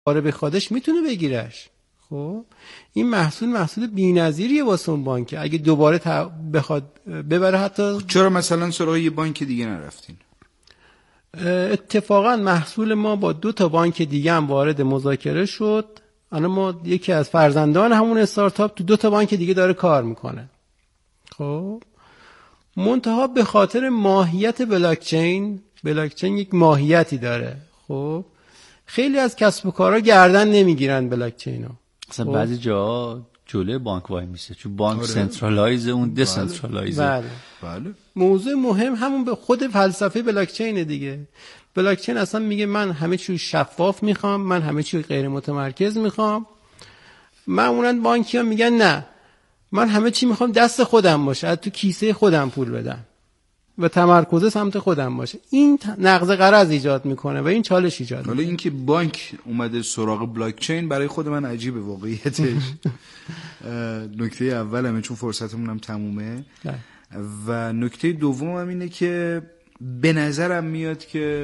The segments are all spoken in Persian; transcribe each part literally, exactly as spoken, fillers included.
دوباره بخوادش میتونه بگیرش. خب این محصول محصول بی‌نظیریه واسه اون بانک، اگه دوباره بخواد ببره. حتی چرا مثلا سراغ یه بانک دیگه نرفتین؟ اتفاقا محصول ما با دو تا بانک دیگه هم وارد مذاکره شد. الان ما یکی از فرزندان همون استارتاپ تو دو تا بانک دیگه داره کار میکنه. خب منتها به خاطر ماهیت بلاکچین، بلاکچین یک ماهیتی داره. خب خیلی از کسب و کارها گردن نمیگیرن بلاکچینو. اصلا بعضی جا جلوی بانک وای میشه، چون بانک سنترالایز، اون دسنترالایز. بله. بله. موضوع مهم همون به خود فلسفه بلاکچین دیگه. بلاکچین اصلا میگه من همه چی شفاف میخوام، من همه چی غیر متمرکز میخوام. معمولا بانکیا میگن نه، من همه چی میخوام دست خودم باشه، تو کیسه خودم پول بدم و تمرکز سمت خودم باشه. این نقض قرض ایجاد میکنه و این چالش ایجاد میکنه. حالا اینکه بانک اومده سراغ بلاکچین برای خود من عجیبه واقعیتش. نکته اولمه چون فرصتمون هم تمومه. ده. و نکته دومم اینه که به نظرم میاد که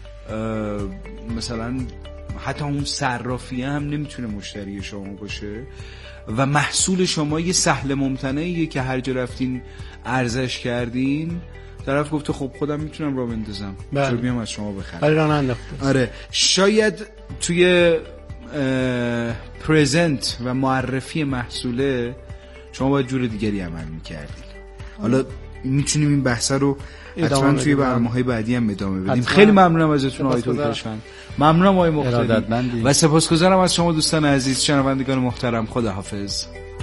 مثلا حتی اون صرافیه هم نمیتونه مشتری شما باشه و محصول شما یه سهل ممتنعیه که هر جا رفتین ارزش کردین، طرف گفته خب خودم میتونم راه بندازم، چرا بیام از شما بخرم. آره راه انداخته. آره شاید توی پرزنت و معرفی محصوله شما باید جور دیگری عمل میکردین. حالا میتونیم این بحث رو حتما توی برنامه‌های بعدی هم ادامه بدیم. خیلی ممنونم ازتون آقای ترکشفند. ممنونم آقای مختاری و سپاسگزارم از شما دوستان عزیز، شنوندگان محترم. خداحافظ.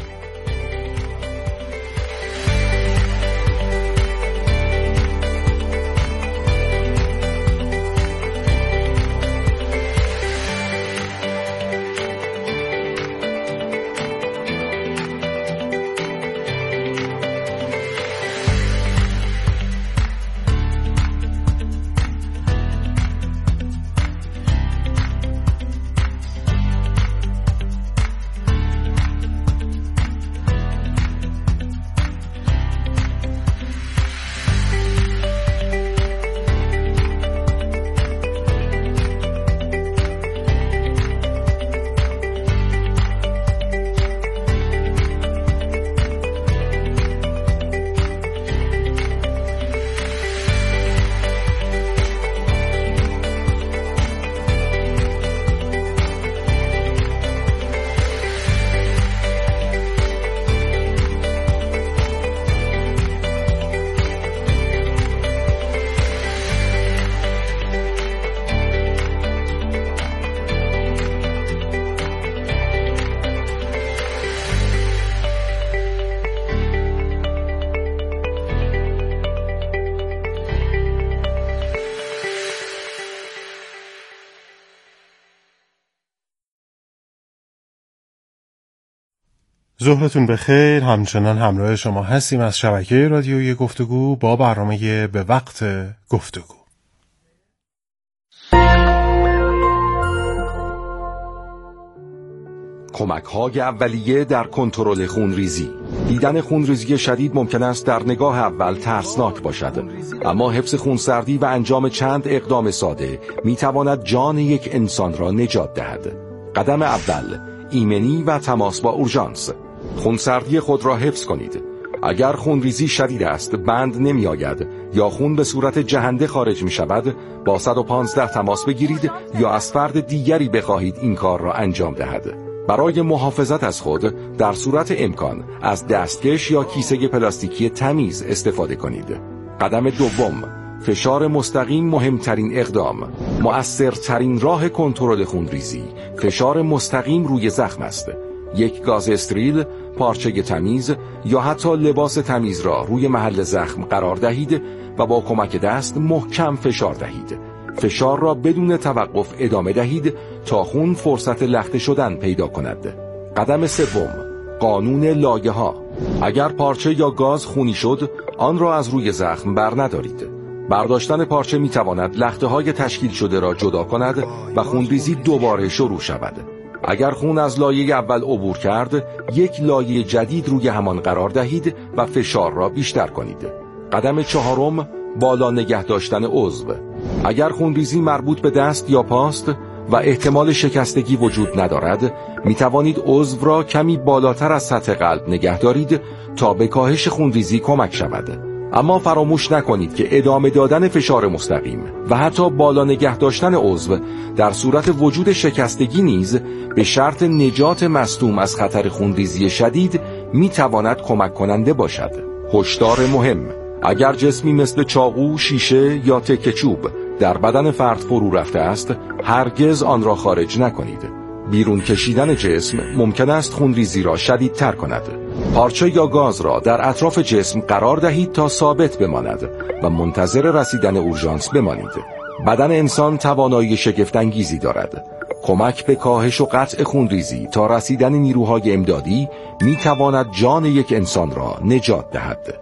ظهرتون بخیر. همچنان همراه شما هستیم از شبکه رادیویی گفتگو با برنامه به وقت گفتگو. کمک‌های اولیه در کنترل خونریزی. دیدن خونریزی شدید ممکن است در نگاه اول ترسناک باشد، اما حفظ خونسردی و انجام چند اقدام ساده می‌تواند جان یک انسان را نجات دهد. قدم اول، ایمنی و تماس با اورژانس. خونسردی خود را حفظ کنید. اگر خونریزی شدید است، بند نمی آید یا خون به صورت جهنده خارج می شود، با صد و پانزده تماس بگیرید یا از فرد دیگری بخواهید این کار را انجام دهد. برای محافظت از خود در صورت امکان از دستکش یا کیسه پلاستیکی تمیز استفاده کنید. قدم دوم، فشار مستقیم مهمترین اقدام. مؤثرترین راه کنترل خونریزی فشار مستقیم روی زخم است. یک گاز استریل، پارچه تمیز یا حتی لباس تمیز را روی محل زخم قرار دهید و با کمک دست محکم فشار دهید. فشار را بدون توقف ادامه دهید تا خون فرصت لخته شدن پیدا کند. قدم سوم، قانون لایه ها. اگر پارچه یا گاز خونی شد، آن را از روی زخم بر ندارید. برداشتن پارچه می تواند لخته های تشکیل شده را جدا کند و خونریزی دوباره شروع شود. اگر خون از لایه اول عبور کرد، یک لایه جدید روی همان قرار دهید و فشار را بیشتر کنید. قدم چهارم، بالا نگه داشتن عضو. اگر خونریزی مربوط به دست یا پاست، و احتمال شکستگی وجود ندارد، می توانید عضو را کمی بالاتر از سطح قلب نگه دارید تا به کاهش خونریزی کمک شود. اما فراموش نکنید که ادامه دادن فشار مستقیم و حتی بالا نگه داشتن عضو در صورت وجود شکستگی نیز به شرط نجات مصدوم از خطر خونریزی شدید می تواند کمک کننده باشد. هشدار مهم: اگر جسمی مثل چاقو، شیشه یا تکه چوب در بدن فرد فرو رفته است، هرگز آن را خارج نکنید. بیرون کشیدن جسم ممکن است خونریزی را شدیدتر کند. پارچه یا گاز را در اطراف جسم قرار دهید تا ثابت بماند و منتظر رسیدن اورژانس بمانید. بدن انسان توانایی شگفت‌انگیزی دارد. کمک به کاهش و قطع خونریزی تا رسیدن نیروهای امدادی می تواند جان یک انسان را نجات دهد.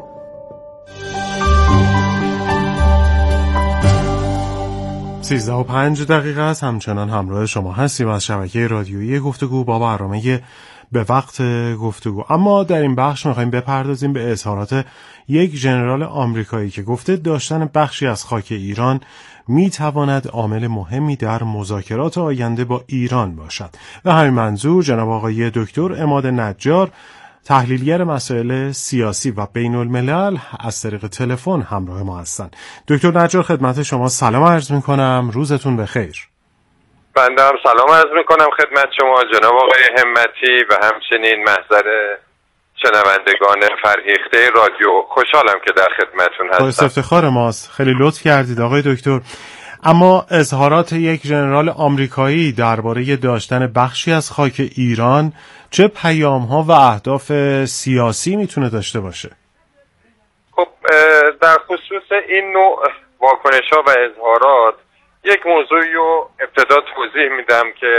سیزده و پنج دقیقه است. همچنان همراه شما هستیم از شبکه رادیویی گفتگو با برنامه به وقت گفتگو. اما در این بخش میخوایم بپردازیم به اظهارات یک ژنرال آمریکایی که گفته داشتن بخشی از خاک ایران میتواند عامل مهمی در مذاکرات آینده با ایران باشد. و همین منظور جناب آقای دکتر عماد نجار، تحلیلگر مسائل سیاسی و بین الملل، از طریق تلفن همراه ما هستند. دکتر نجار، خدمت شما سلام عرض میکنم، روزتون بخیر. بنده هم سلام عرض میکنم خدمت شما جناب آقای همتی و همچنین محضر شنوندگان فرهیخته رادیو. خوشحالم که در خدمتون هستم. باعث افتخار ماست، خیلی لطف کردید آقای دکتر. اما اظهارات یک ژنرال آمریکایی درباره داشتن بخشی از خاک ایران چه پیام‌ها و اهداف سیاسی میتونه داشته باشه؟ خب در خصوص این نوع واکنش‌ها و اظهارات یک موضوعی رو ابتدا توضیح میدم که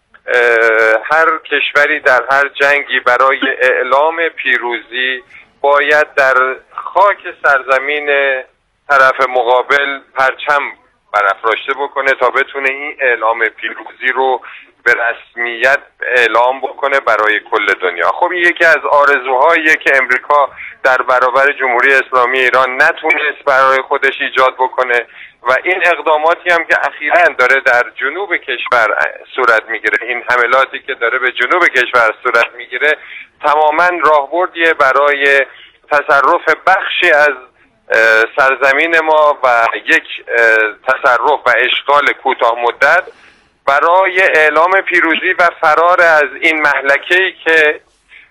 هر کشوری در هر جنگی برای اعلام پیروزی باید در خاک سرزمین طرف مقابل پرچم برافراشته بکنه تا بتونه این اعلام پیروزی رو به رسمیت اعلام بکنه برای کل دنیا. خب این یکی از آرزوهاییه که امریکا در برابر جمهوری اسلامی ایران نتونست برای خودش ایجاد بکنه و این اقداماتی هم که اخیراً داره در جنوب کشور صورت میگیره، این حملاتی که داره به جنوب کشور صورت میگیره، تماماً راهبردیه برای تصرف بخشی از سرزمین ما و یک تصرف و اشغال کوتاه مدت برای اعلام پیروزی و فرار از این مهلکه‌ای که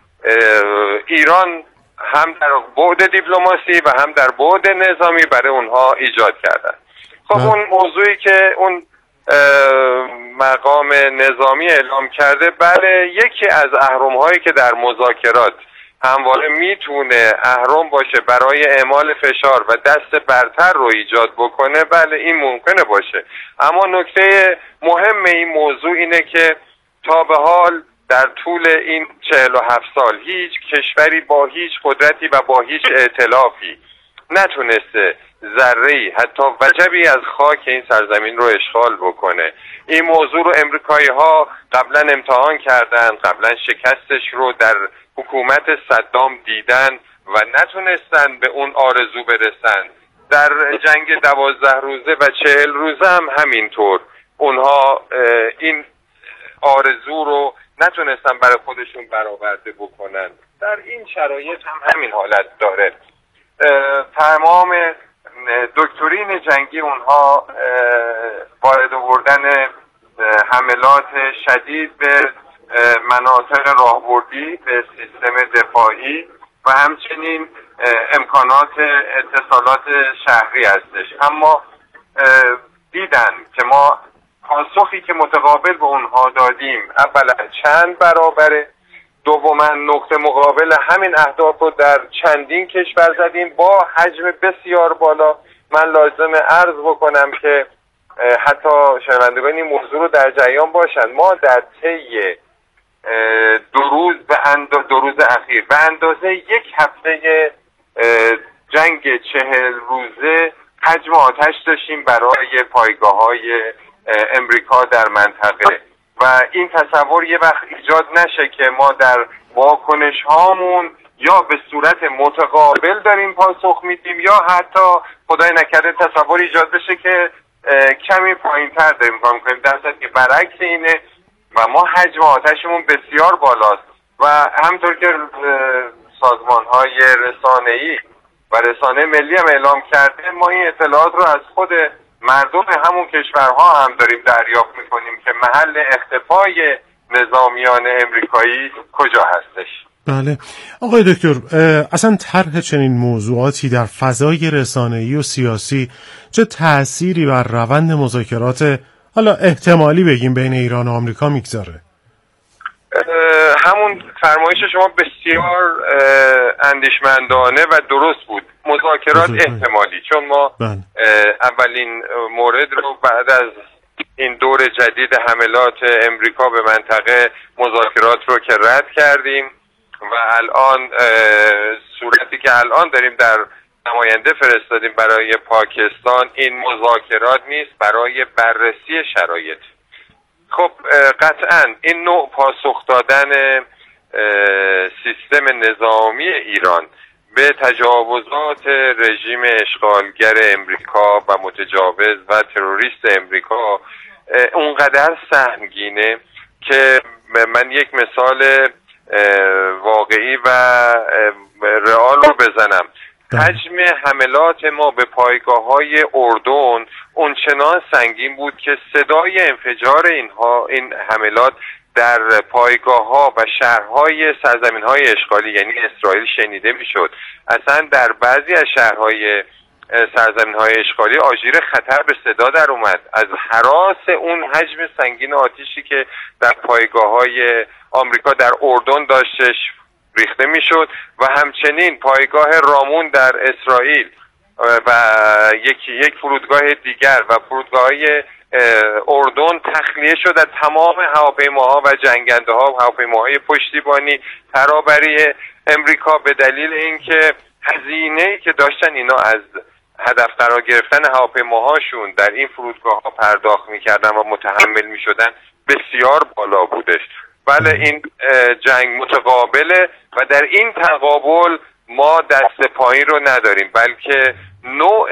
ایران هم در بعد دیپلماسی و هم در بعد نظامی برای اونها ایجاد کردن. خب اون موضوعی که اون مقام نظامی اعلام کرده، بله یکی از اهرم‌هایی که در مذاکرات همواره میتونه اهرم باشه برای اعمال فشار و دست برتر رو ایجاد بکنه، بله این ممکنه باشه. اما نکته مهم این موضوع اینه که تا به حال در طول این چهل و هفت سال هیچ کشوری با هیچ قدرتی و با هیچ ائتلافی نتونسته ذره‌ای حتی وجبی از خاک این سرزمین رو اشغال بکنه. این موضوع رو امریکایی ها قبلا امتحان کردن، قبلا شکستش رو در حکومت صدام دیدن و نتونستن به اون آرزو برسن. در جنگ دوازده روزه و چهل روزه هم همینطور اونها این آرزو رو نتونستن برای خودشون برآورده بکنن. در این شرایط هم همین حالت داره. تمام دکترین جنگی اونها وارد آوردن حملات شدید به مناطق راهبردی، به سیستم دفاعی و همچنین امکانات اتصالات شهری هستش. اما دیدن که ما پاسخی که متقابل به اونها دادیم اولا چند برابره، دوما نقطه مقابل همین اهداف رو در چندین کشور زدیم با حجم بسیار بالا. من لازم عرض بکنم که حتی شنوندگان این موضوع رو در جریان باشن، ما در طی دو روز به اندازه دو روز اخیر به اندازه یک هفته جنگ چهل روزه حجم آتش داشتیم برای پایگاه‌های امریکا در منطقه و این تصور یه وقت ایجاد نشه که ما در واکنش هامون یا به صورت متقابل داریم پاسخ میدیم یا حتی خدای نکرده تصور ایجاد بشه که کمی پایین تر داریم کار میکنیم، در صورتی که برعکس اینه و ما حجم آتشمون بسیار بالاست و همطور که سازمان های رسانه‌ای و رسانه ملی هم اعلام کرده، ما این اطلاعات رو از خود مردم همون کشورها هم داریم دریافت میکنیم که محل اختفای نظامیان امریکایی کجا هستش. بله آقای دکتر، اصلا طرح چنین موضوعاتی در فضای رسانه‌ای و سیاسی چه تأثیری بر روند مذاکرات حالا احتمالی بگیم بین ایران و آمریکا میگذاره؟ همون فرمایش شما بسیار اندیشمندانه و درست بود. مذاکرات احتمالی، چون ما بله. اولین مورد رو بعد از این دور جدید حملات امریکا به منطقه مذاکرات رو که رد کردیم و الان صورتی که الان داریم در نماینده فرستادیم برای پاکستان، این مذاکرات نیست، برای بررسی شرایط. خب قطعا این نوع پاسخ دادن سیستم نظامی ایران به تجاوزات رژیم اشغالگر امریکا و متجاوز و تروریست امریکا اونقدر سهمگینه که من یک مثال واقعی و رئال رو بزنم. حجم حملات ما به پایگاه‌های اردن اونچنان سنگین بود که صدای انفجار اینها این حملات در پایگاه‌ها و شهرهای سرزمین‌های اشغالی یعنی اسرائیل شنیده می‌شد. اصلا در بعضی از شهرهای سرزمین‌های اشغالی آژیر خطر به صدا در اومد از هراس اون حجم سنگین آتشی که در پایگاه‌های آمریکا در اردن داشتش ریخته میشد و همچنین پایگاه رامون در اسرائیل و یکی یک فرودگاه دیگر و فرودگاه‌های اردن تخلیه شد از تمام هواپیماها و جنگنده ها و هواپیماهای پشتیبانی ترابری امریکا به دلیل اینکه هزینه‌ای که داشتن اینا از هدف قرار گرفتن هواپیماهاشون در این فرودگاه ها پرداخت میکردن و متحمل میشدن بسیار بالا بودش. بله این جنگ متقابله و در این تقابل ما دست پایین رو نداریم، بلکه نوع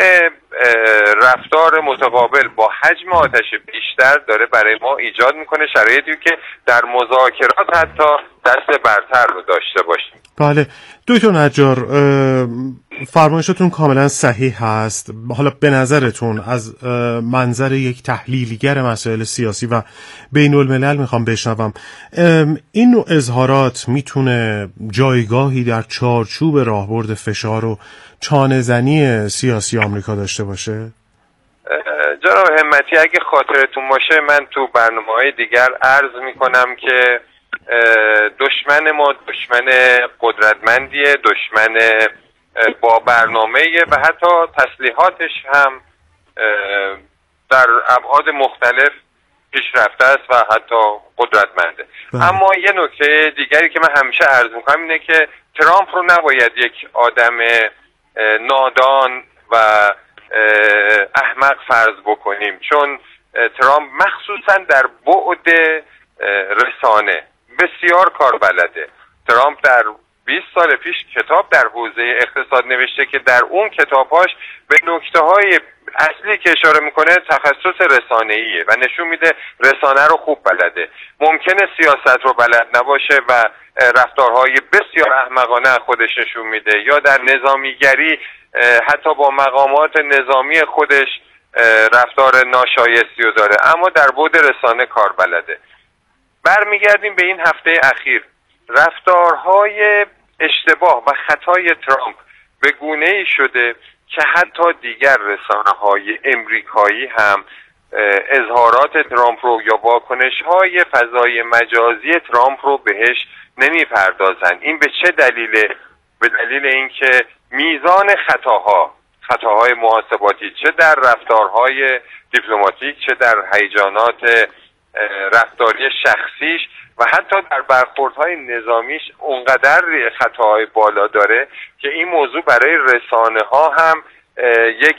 رفتار متقابل با حجم آتش بیشتر داره برای ما ایجاد میکنه شرایطی که در مذاکرات حتی دست برتر رو داشته باشیم. بله دکتر نجار، فرمایشتون کاملا صحیح هست. حالا به نظرتون از منظر یک تحلیلگر مسائل سیاسی و بین الملل میخوام بشنوم، این نوع اظهارات میتونه جایگاهی در چارچوب راهبرد فشار و چانه‌زنی سیاسی آمریکا داشته باشه؟ جناب همتی اگه خاطرتون باشه من تو برنامه‌های دیگر عرض میکنم که دشمن ما دشمن قدرتمندیه، دشمن با برنامه‌ایه و حتی تسلیحاتش هم در ابعاد مختلف پیشرفته است و حتی قدرتمنده. بله. اما یه نکته دیگری که من همیشه عرض میکنم اینه که ترامپ رو نباید یک آدم نادان و احمق فرض بکنیم، چون ترامپ مخصوصا در بعد رسانه بسیار کار بلده. ترامپ در بیست سال پیش کتاب در حوزه اقتصاد نوشته که در اون کتابهاش به نکته‌های اصلی که اشاره میکنه تخصص رسانه‌ایه و نشون میده رسانه رو خوب بلده. ممکنه سیاست رو بلد نباشه و رفتارهای بسیار احمقانه خودش نشون میده، یا در نظامیگری حتی با مقامات نظامی خودش رفتار ناشایستی رو داره، اما در بعد رسانه کار بلده. برمیگردیم به این هفته اخیر. رفتارهای اشتباه و خطای ترامپ به گونه‌ای شده که حتی دیگر رسانه‌های امریکایی هم اظهارات ترامپ رو یا واکنش‌های فضای مجازی ترامپ رو بهش نمی‌پردازن. این به چه دلیله؟ به دلیل اینکه میزان خطاها، خطاهای محاسباتی چه در رفتارهای دیپلماتیک چه در هیجانات رفتاری شخصیش و حتی در برخوردهای نظامیش اونقدر خطاهای بالا داره که این موضوع برای رسانه ها هم یک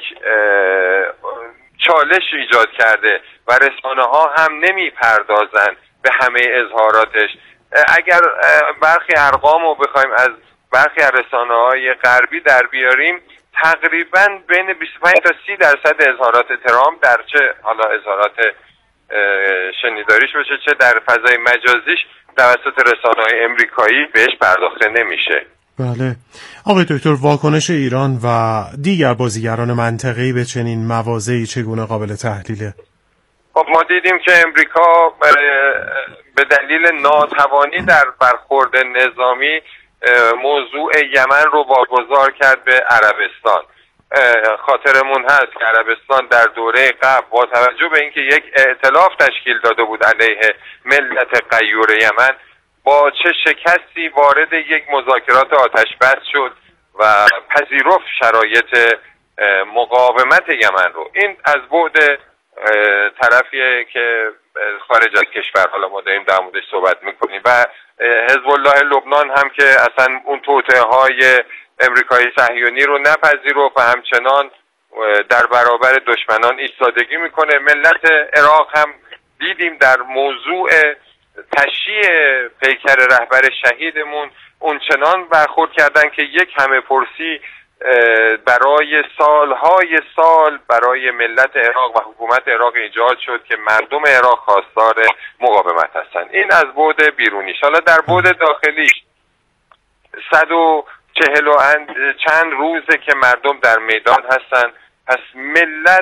چالش ایجاد کرده و رسانه ها هم نمی پردازن به همه اظهاراتش. اگر برخی ارقام رو بخوایم از برخی از رسانه های غربی در بیاریم، تقریبا بین بیست و پنج تا سی درصد اظهارات ترامپ در چه حالا اظهارات شنیداریش باشه چه در فضای مجازیش توسط رسانه‌های امریکایی بهش پرداخته نمیشه. بله. آقای دکتر، واکنش ایران و دیگر بازیگران منطقه‌ای به چنین مواضعی چگونه قابل تحلیله؟ خب ما دیدیم که امریکا به دلیل ناتوانی در برخورد نظامی موضوع یمن رو واگذار کرد به عربستان. خاطرمون هست که عربستان در دوره قبل با توجه به اینکه یک ائتلاف تشکیل داده بود علیه ملت غیور یمن، با چه شکستی وارد یک مذاکرات آتش بس شد و پذیرفت شرایط مقاومت یمن رو. این از بعد طرفیه که خارج از کشور حالا ما داریم در موردش صحبت میکنیم و حزب الله لبنان هم که اصلا اون توطئه های امریکایی صهیونی رو نپذیرفت و همچنان در برابر دشمنان ایستادگی میکنه. ملت عراق هم دیدیم در موضوع تشییع پیکر رهبر شهیدمون اونچنان برخورد کردن که یک همه پرسی برای سالهای سال برای ملت عراق و حکومت عراق ایجاد شد که مردم عراق خواستار مقاومت هستن. این از بعد بیرونیش. حالا در بعد داخلیش صد و چهل و چند روزه که مردم در میدان هستن، پس ملت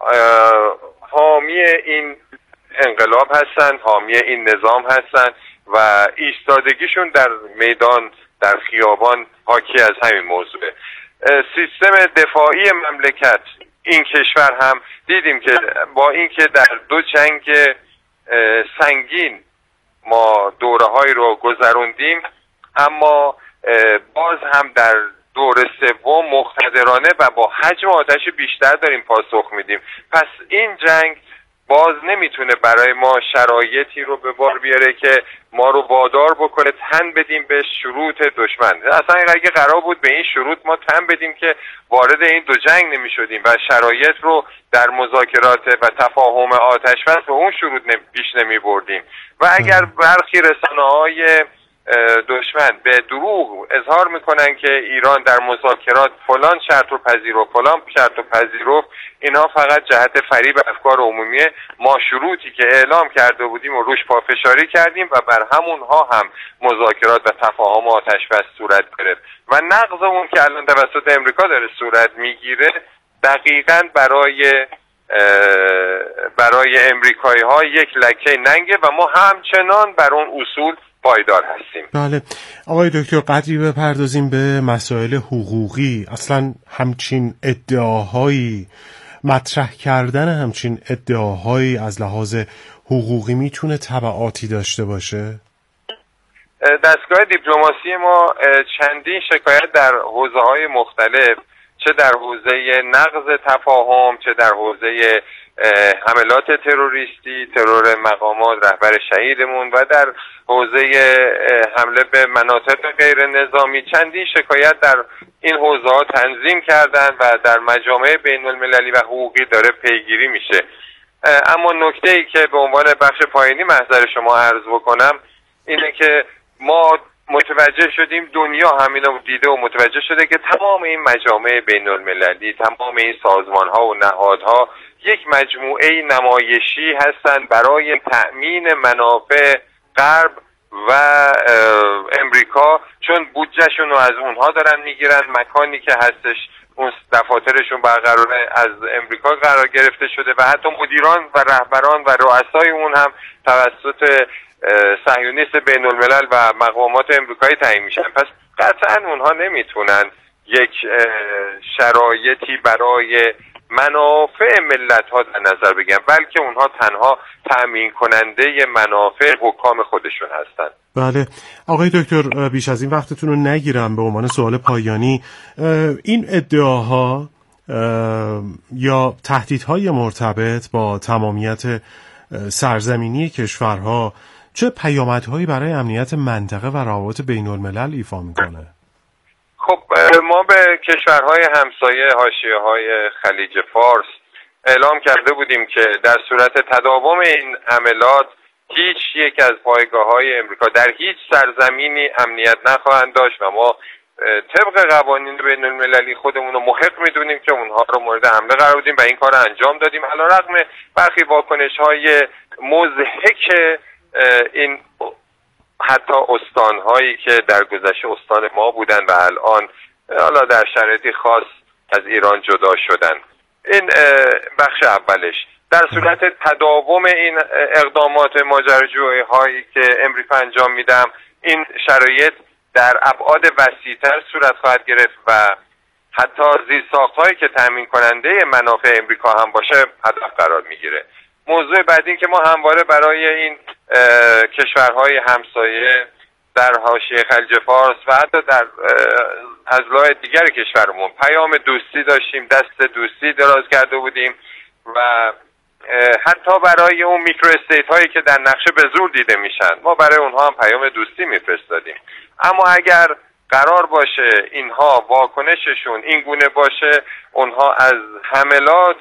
حامی این انقلاب هستن، حامی این نظام هستن و ایستادگیشون در میدان در خیابان حاکی از همین موضوعه. سیستم دفاعی مملکت این کشور هم دیدیم که با اینکه در دو جنگ سنگین ما دوره‌هایی رو گذروندیم، اما باز هم در دوره سوم مقتدرانه و با حجم آتش بیشتر داریم پاسخ میدیم. پس این جنگ باز نمیتونه برای ما شرایطی رو به بار بیاره که ما رو وادار بکنه تن بدیم به شروط دشمن. اصلا اگه قرار بود به این شروط ما تن بدیم که وارد این دو جنگ نمیشدیم و شرایط رو در مذاکرات و تفاهم آتش بس به اون شروط پیش نمی بردیم. و اگر برخی رسانه‌های دشمن به دروغ اظهار میکنن که ایران در مذاکرات فلان شرط رو پذیرفت فلان شرط رو پذیرفت، اینها فقط جهت فریب افکار عمومیه. ما شروطی که اعلام کرده بودیم و روش پافشاری کردیم و بر همونها هم مذاکرات و تفاهم آتش بس صورت گرفت و نقض اون که الان توسط امریکا داره صورت میگیره دقیقاً برای برای امریکایی ها یک لکه ننگه و ما همچنان بر اون اصول پایدار هستیم. بله. آقای دکتر، قدری بپردازیم به مسائل حقوقی. اصلا همچین ادعاهایی، مطرح کردن همچین ادعاهایی از لحاظ حقوقی میتونه تبعاتی داشته باشه؟ دستگاه دیپلماسی ما چندین شکایت در حوزه‌های مختلف، چه در حوزه نقض تفاهم، چه در حوزه حملات تروریستی، ترور مقامات رهبر شهیدمون و در حوزه حمله به مناطق غیر نظامی، چندین شکایت در این حوزه ها تنظیم کردن و در مجامع بین المللی و حقوقی داره پیگیری میشه. اما نکته ای که به عنوان بخش پایانی محضر شما عرض بکنم اینه که ما متوجه شدیم، دنیا همینو دیده و متوجه شده که تمام این مجامع بین المللی، تمام این سازمان ها و نهادها یک مجموعه نمایشی هستند برای تأمین منافع غرب و امریکا، چون بودجهشون رو از اونها دارن میگیرن. مکانی که هستش اون دفاترشون برقرار از امریکا قرار گرفته شده و حتی مدیران و رهبران و رؤسای اون هم توسط صهیونیست بین الملل و مقامات امریکایی تعیین میشن. پس قطعا اونها نمیتونن یک شرایطی برای منافع ملت ها در نظر بگیرن، بلکه اونها تنها تأمین کننده منافع حکام خودشون هستن. بله. آقای دکتر، بیش از این وقتتون رو نگیرم، به عنوان سوال پایانی، این ادعاها یا تهدیدهای مرتبط با تمامیت سرزمینی کشورها چه پیامدهایی برای امنیت منطقه و روابط بین الملل ایفا میکنه؟ خب ما به کشورهای همسایه حاشیه‌های خلیج فارس اعلام کرده بودیم که در صورت تداوم این حملات هیچ یک از پایگاه‌های امریکا در هیچ سرزمینی امنیت نخواهند داشت و ما طبق قوانین بین المللی خودمون رو محق میدونیم که اونها رو مورد حمله قرار بدیم و این کار رو انجام دادیم، علیرغم برخی واکنش‌های مضحک این حتی استان‌هایی که در گذشته استان ما بودن و الان حالا در شرایطی خاص از ایران جدا شدن. این بخش اولش. در صورت تداوم این اقدامات ماجراجویی هایی که امریکا انجام میدم، این شرایط در ابعاد وسیع‌تر صورت خواهد گرفت و حتی زیرساخت‌هایی که تامین کننده منافع امریکا هم باشه هدف قرار میگیره. موضوع بعدی این که ما همواره برای این کشورهای همسایه در حاشیه خلیج فارس و حتی در اضلاع دیگر کشورمون پیام دوستی داشتیم، دست دوستی دراز کرده بودیم و حتی برای اون میکرو استیت هایی که در نقشه به زور دیده میشن ما برای اونها هم پیام دوستی میفرستادیم. اما اگر قرار باشه اینها واکنششون این گونه باشه، اونها از حملات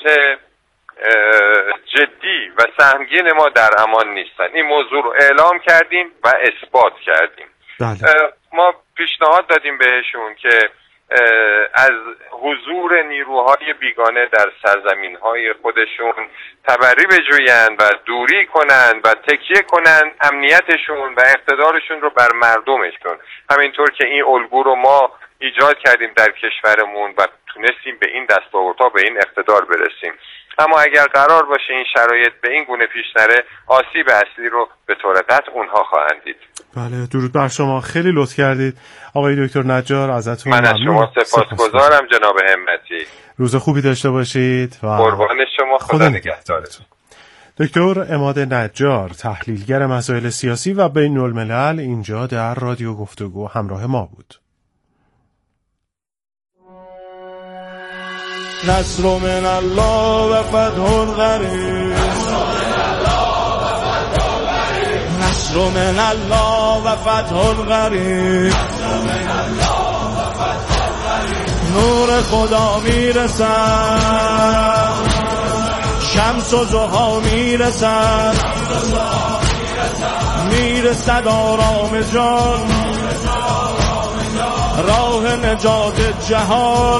جدی و سهمگین ما در امان نیستن. این موضوع رو اعلام کردیم و اثبات کردیم. بله. ما پیشنهاد دادیم بهشون که از حضور نیروهای بیگانه در سرزمین‌های خودشون تبری بجویند و دوری کنند و تکیه کنند امنیتشون و اقتدارشون رو بر مردمشون، همینطور که این الگو رو ما ایجاد کردیم در کشورمون و تونستیم به این دستاوردها به این اقتدار برسیم. اما اگر قرار باشه این شرایط به این گونه پیش نره، آسیب اصلی رو به طور قطع اونها خواهند دید. بله، درود بر شما، خیلی لطف کردید آقای دکتر نجار، ازتون من از شما سپاسگزارم جناب همتی. روز خوبی داشته باشید و قربان شما، خدا نگهدارتون. دکتر عماد نجار، تحلیلگر مسائل سیاسی و بین الملل، اینجا در رادیو گفتگو همراه ما بود. نصر من الله و فتح قریب، نصر من الله و فتح قریب، نور خدا میرسد، شمس و ضحی میرسد، میرسد آرام جان، راه نجات جهان،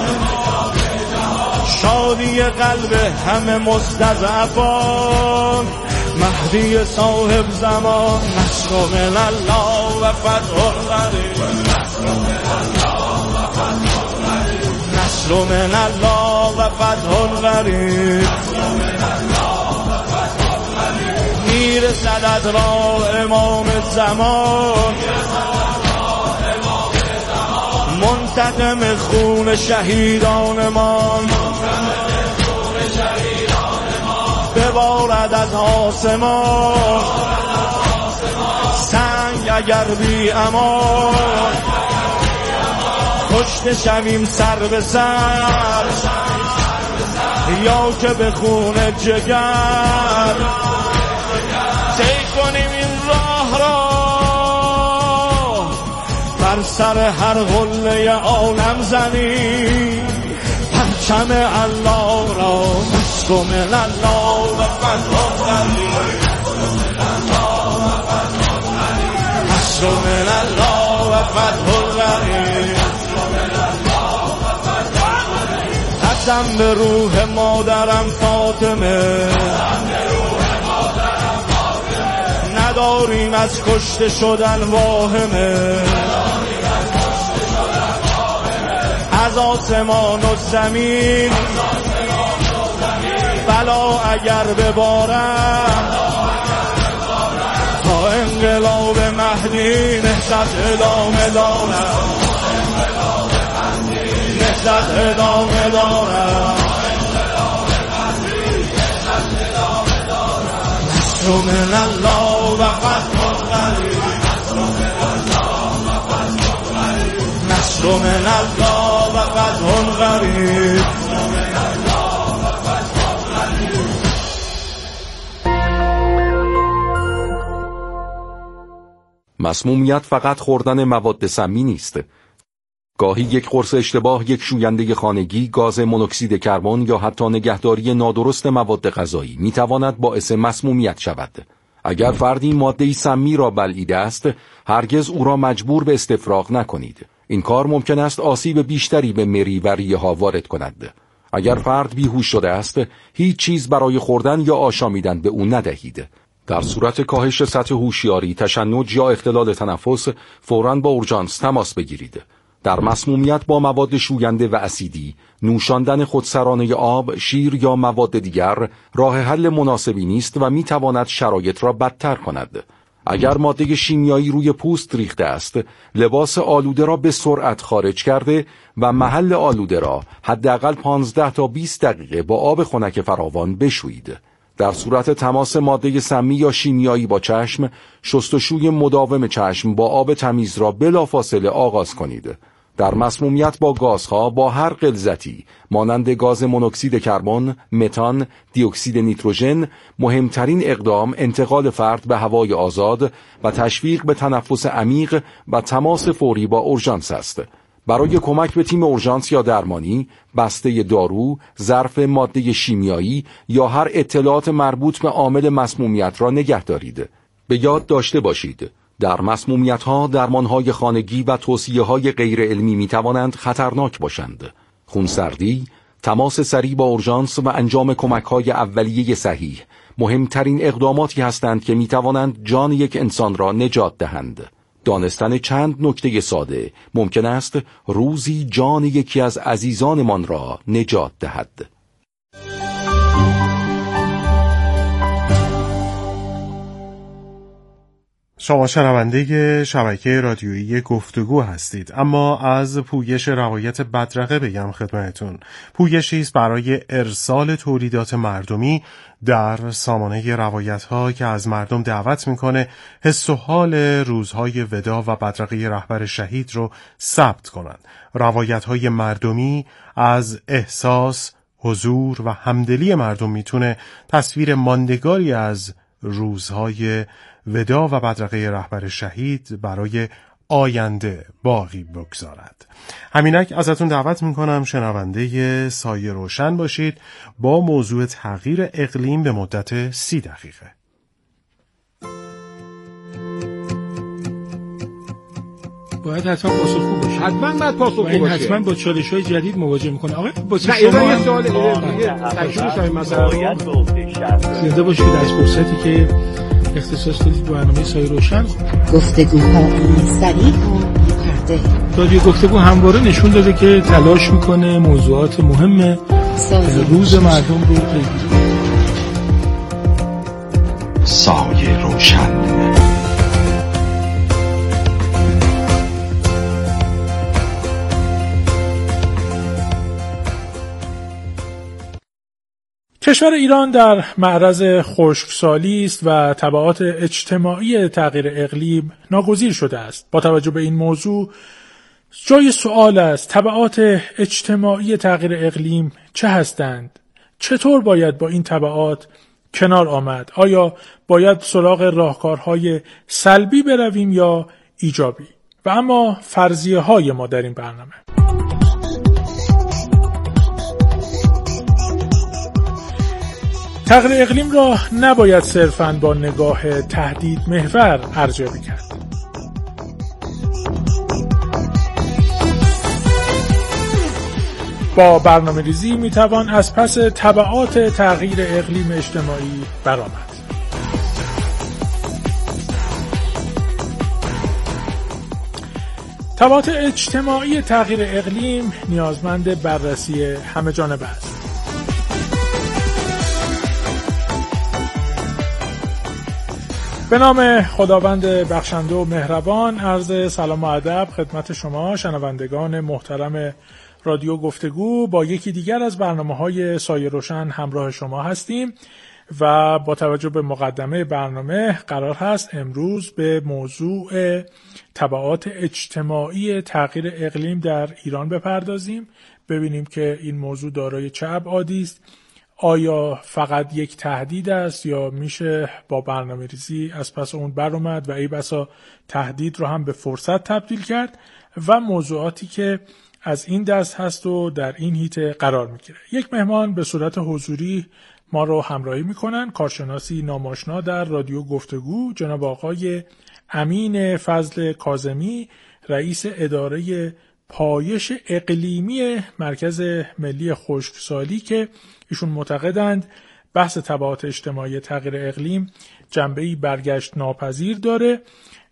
شادی قلب همه مستضعفان، مهدی صاحب زمان، نصر من الله و فتح قریب، نصر من الله و فتح قریب، میرسد از راه امام زمان، منتقم خون شهیدانمان، ببارد از آسمان، سنگ اگر بی امان، کشته شویم سر به سر، یا که به خون جگر، طی کنیم این راه را بر سر هر قله عالم زنیم، پرچم الله را، نصر من الله و فتح قریب، نصر من الله و فتح قریب، قسم به روح مادرم فاطمه، نداریم از کشته شدن واهمه، از آسمان و زمین بلا اگر ببارد، تا انقلاب مهدی نهضت ادامه دارد، نهضت ادامه دارد، نصر من الله و فتح قریب، نصر من الله و فتح قریب. مسمومیت فقط خوردن مواد سمی نیست. گاهی یک قرص اشتباه، یک شوینده خانگی، گاز مونوکسید کربن یا حتی نگهداری نادرست مواد غذایی میتواند باعث مسمومیت شود. اگر فردی ماده‌ای سمی را بلعیده است، هرگز او را مجبور به استفراغ نکنید. این کار ممکن است آسیب بیشتری به مری و ریه ها وارد کند. اگر فرد بیهوش شده است، هیچ چیز برای خوردن یا آشامیدن به او ندهید. در صورت کاهش سطح هوشیاری، تشنج یا اختلال تنفس، فوراً با اورژانس تماس بگیرید. در مسمومیت با مواد شوینده و اسیدی، نوشاندن خودسرانه آب، شیر یا مواد دیگر راه حل مناسبی نیست و میتواند شرایط را بدتر کند. اگر ماده شیمیایی روی پوست ریخته است، لباس آلوده را به سرعت خارج کرده و محل آلوده را حداقل پانزده تا بیست دقیقه با آب خنک فراوان بشویید. در صورت تماس ماده سمی یا شیمیایی با چشم، شستشوی مداوم چشم با آب تمیز را بلافاصله آغاز کنید. در مسمومیت با گازها با هر غلظتی مانند گاز مونوکسید کربن، متان، دی اکسید نیتروژن، مهمترین اقدام انتقال فرد به هوای آزاد و تشویق به تنفس عمیق و تماس فوری با اورژانس است. برای کمک به تیم اورژانس یا درمانی، بسته دارو، ظرف ماده شیمیایی یا هر اطلاعات مربوط به عامل مسمومیت را نگه دارید. به یاد داشته باشید در مسمومیت‌ها درمان‌های خانگی و توصیه‌های غیر علمی می‌توانند خطرناک باشند. خونسردی، تماس سریع با اورژانس و انجام کمک‌های اولیه صحیح مهمترین اقداماتی هستند که می‌توانند جان یک انسان را نجات دهند. دانستن چند نکته ساده ممکن است روزی جان یکی از عزیزانمان را نجات دهد. شما شنونده شبکه رادیویی گفتگو هستید، اما از پویش روایت بدرقه بگم خدمتتون. پویشی است برای ارسال تولیدات مردمی در سامانه روایت‌ها که از مردم دعوت میکنه حس و حال روزهای ودا و بدرقه رهبر شهید رو ثبت کنند. روایت‌های مردمی از احساس، حضور و همدلی مردم میتونه تصویر ماندگاری از روزهای ودا و بدرقه رهبر شهید برای آینده باقی بگذارد. همینک ازتون دعوت میکنم شنونده سایه روشن باشید با موضوع تغییر اقلیم به مدت سی دقیقه. باید حتما پاسخگو باشه. حتما باید پاسخگو باشه. این حتما با چالش‌های جدید مواجه میکنه. آقا با شما یه سوال دیگه تکمیل شده مثلا زنده باشید از فرصتی که اختصاص دادید به برنامه سایه روشن. گفتگوهای سریع و بی‌پرده. رادیو گفتگو همواره نشون داده که تلاش میکنه موضوعات مهم روز مردم رو پیگیری کنه. سایه روشن. کشور ایران در معرض خشکسالی است و تبعات اجتماعی تغییر اقلیم ناگزیر شده است. با توجه به این موضوع جای سوال است تبعات اجتماعی تغییر اقلیم چه هستند؟ چطور باید با این تبعات کنار آمد؟ آیا باید سراغ راهکارهای سلبی برویم یا ایجابی؟ و اما فرضیه های ما در این برنامه. تغییر اقلیم را نباید صرفاً با نگاه تهدید محور ارزیابی کرد. با برنامه ریزی میتوان از پس تبعات تغییر اقلیم اجتماعی برآمد. تبعات اجتماعی تغییر اقلیم نیازمند بررسی همه‌جانبه است. به نام خداوند بخشنده و مهربان، عرض سلام و ادب خدمت شما شنوندگان محترم رادیو گفتگو. با یکی دیگر از برنامه‌های سایه روشن همراه شما هستیم و با توجه به مقدمه برنامه قرار هست امروز به موضوع تبعات اجتماعی تغییر اقلیم در ایران بپردازیم، ببینیم که این موضوع دارای چه ابعادی است. آیا فقط یک تهدید است یا میشه با برنامه ریزی از پس اون بر اومد و ای بسا تهدید رو هم به فرصت تبدیل کرد و موضوعاتی که از این دست هست و در این هیته قرار میگیره. یک مهمان به صورت حضوری ما رو همراهی میکنن، کارشناسی ناماشنا در رادیو گفتگو، جناب آقای امین فضل کاظمی، رئیس اداره پایش اقلیمی مرکز ملی خشکسالی که ایشون معتقدند بحث تبعات اجتماعی تغییر اقلیم جنبه‌ای برگشت ناپذیر داره